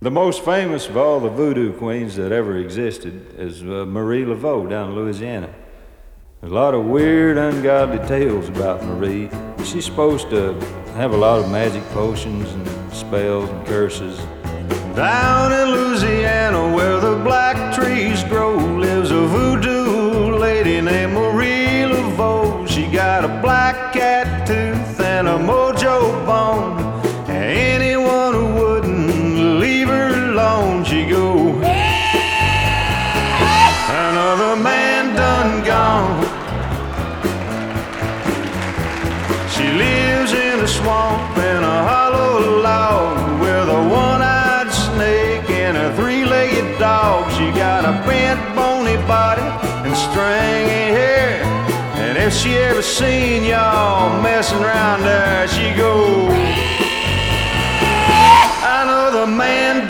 The most famous of all the voodoo queens that ever existed is Marie Laveau down in Louisiana. There's a lot of weird, ungodly tales about Marie. She's supposed to have a lot of magic potions and spells and curses. Down in Louisiana where the black trees grow lives a voodoo lady named Marie Laveau. She got a black cat tooth and a mojo bone. Anyone who wouldn't leave her alone, she go, another man done gone. She lives in a swamp in a hollow log with a one-eyed snake and a three-legged dog. She got a bent, bony body and stringy hair, and if she ever seen y'all messing around there, she go, I know the man